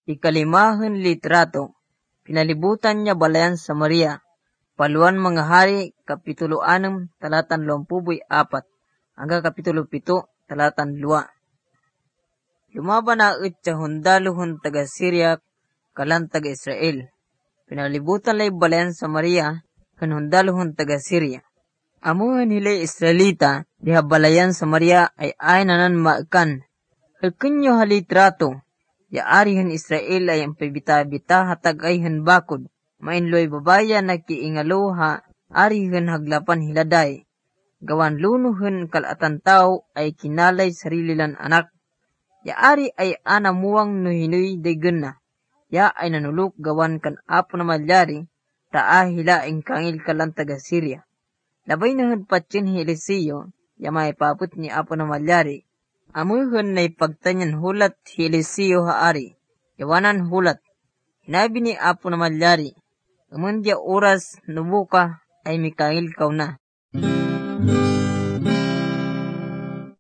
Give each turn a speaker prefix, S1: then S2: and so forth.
S1: Ikalimahon litrato, pinalibutan niya balayan Samaria. Paluan mga hari, kapitulo 6, talatan 24, hanggang kapitulo 7, talatan 2. Lumaban na itya hundaluhon taga Syria, kalan taga Israel. Pinalibutan lay balayan Samaria, kan hundaluhon taga Syria. Amuhan hilay Israelita, diha balayan Samaria ay nanan maakan. Alkunyo halitrato, yaarihan Israel ay ang pibita-bita hatag ayhan bakod. Mainloy babaya na kiingaloha, arihan haglapan hiladay. Gawan lunuhan kalatan tao ay kinalay sarililan anak. Yaari ay anamuang nuhinoy daygan na. Ya ay nanulok gawan kan apo na malyari, taahila ang kangil kalan taga Syria. Labay na patsin hi Eliseo, ya may paput ni apo na malyari. Amuhon na ipagtanyan hulat hi Eliseo haari, yawanan hulat. Hinabi ni apo na malyari, Amundya oras nubuka ay Mikael kaw na.